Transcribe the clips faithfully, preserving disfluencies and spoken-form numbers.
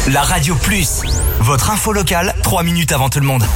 La Radio Plus, votre info locale, trois minutes avant tout le monde.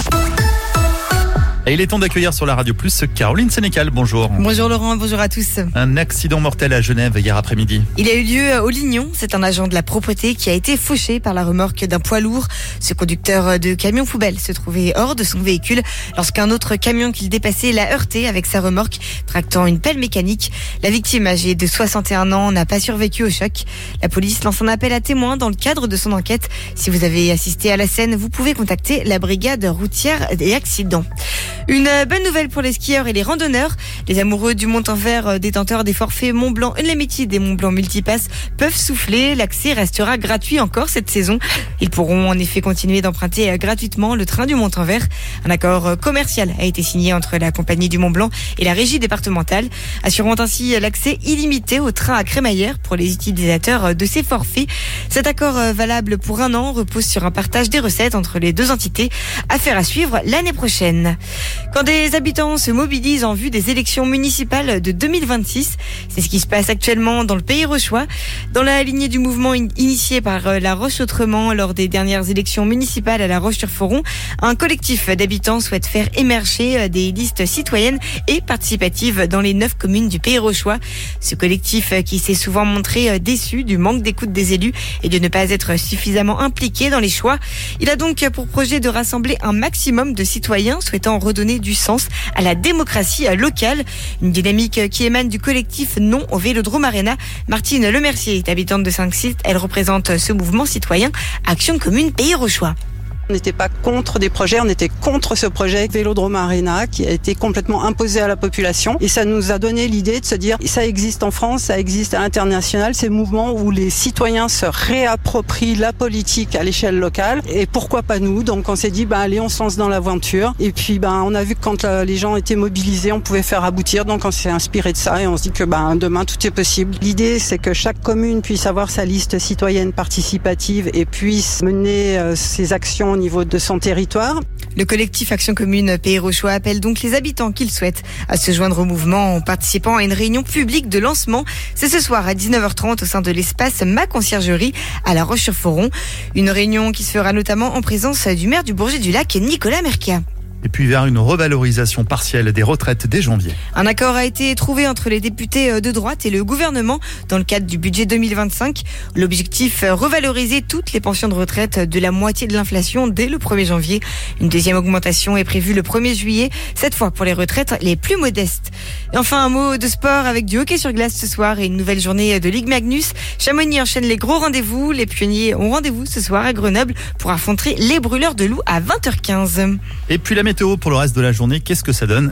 Et il est temps d'accueillir sur la Radio Plus Caroline Sénécal. Bonjour. Bonjour Laurent, bonjour à tous. Un accident mortel à Genève hier après-midi. Il a eu lieu au Lignon. C'est un agent de la propreté qui a été fauché par la remorque d'un poids lourd. Ce conducteur de camion poubelle se trouvait hors de son véhicule lorsqu'un autre camion qu'il dépassait l'a heurté avec sa remorque, tractant une pelle mécanique. La victime, âgée de soixante et un ans, n'a pas survécu au choc. La police lance un appel à témoins dans le cadre de son enquête. Si vous avez assisté à la scène, vous pouvez contacter la brigade routière des accidents. Une bonne nouvelle pour les skieurs et les randonneurs. Les amoureux du Mont-en-Vert, détenteurs des forfaits Mont-Blanc Unlimited et Mont-Blanc Multipass peuvent souffler. L'accès restera gratuit encore cette saison. Ils pourront en effet continuer d'emprunter gratuitement le train du Mont-en-Vert. Un accord commercial a été signé entre la compagnie du Mont-Blanc et la régie départementale, assurant ainsi l'accès illimité au train à crémaillère pour les utilisateurs de ces forfaits. Cet accord valable pour un an repose sur un partage des recettes entre les deux entités. Affaire à suivre l'année prochaine. Quand des habitants se mobilisent en vue des élections municipales de deux mille vingt-six, c'est ce qui se passe actuellement dans le Pays Rochois. Dans la lignée du mouvement initié par la Roche-Autrement lors des dernières élections municipales à La Roche-sur-Foron, un collectif d'habitants souhaite faire émerger des listes citoyennes et participatives dans les neuf communes du Pays Rochois. Ce collectif qui s'est souvent montré déçu du manque d'écoute des élus et de ne pas être suffisamment impliqué dans les choix. Il a donc pour projet de rassembler un maximum de citoyens souhaitant redonner du sens à la démocratie locale. Une dynamique qui émane du collectif Non au Vélodrome Arena. Martine Lemercier est habitante de Saint-Xist. Elle représente ce mouvement citoyen Action Commune Pays Rochois. On n'était pas contre des projets, on était contre ce projet Vélodrome Arena qui a été complètement imposé à la population. Et ça nous a donné l'idée de se dire, ça existe en France, ça existe à l'international, ces mouvements où les citoyens se réapproprient la politique à l'échelle locale. Et pourquoi pas nous? Donc on s'est dit, ben allez, on se lance dans l'aventure. Et puis ben on a vu que quand les gens étaient mobilisés, on pouvait faire aboutir. Donc on s'est inspiré de ça et on se dit que ben demain tout est possible. L'idée, c'est que chaque commune puisse avoir sa liste citoyenne participative et puisse mener euh, ses actions au niveau de son territoire. Le collectif Action Commune Pays Rochois appelle donc les habitants qu'ils souhaitent à se joindre au mouvement en participant à une réunion publique de lancement. C'est ce soir à dix-neuf heures trente au sein de l'espace Ma Conciergerie à La Roche-sur-Foron. Une réunion qui se fera notamment en présence du maire du Bourget-du-Lac, Nicolas Mercia. Et puis vers une revalorisation partielle des retraites dès janvier. Un accord a été trouvé entre les députés de droite et le gouvernement dans le cadre du budget deux mille vingt-cinq. L'objectif, revaloriser toutes les pensions de retraite de la moitié de l'inflation dès le premier janvier. Une deuxième augmentation est prévue le premier juillet, cette fois pour les retraites les plus modestes. Et enfin, un mot de sport avec du hockey sur glace ce soir et une nouvelle journée de Ligue Magnus. Chamonix enchaîne les gros rendez-vous. Les pionniers ont rendez-vous ce soir à Grenoble pour affronter les brûleurs de loups à vingt heures quinze. Et puis la météo pour le reste de la journée, qu'est-ce que ça donne?